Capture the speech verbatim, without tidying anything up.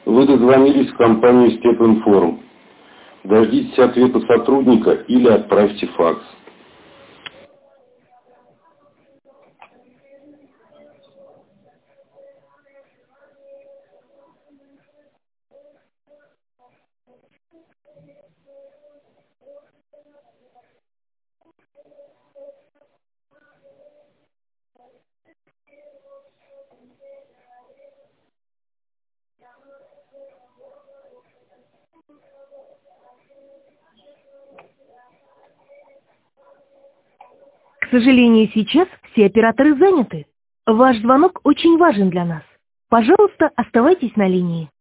Вы дозвонились в компанию Степинформ. Дождитесь ответа сотрудника или отправьте факс. К сожалению, сейчас все операторы заняты. Ваш звонок очень важен для нас. Пожалуйста, оставайтесь на линии.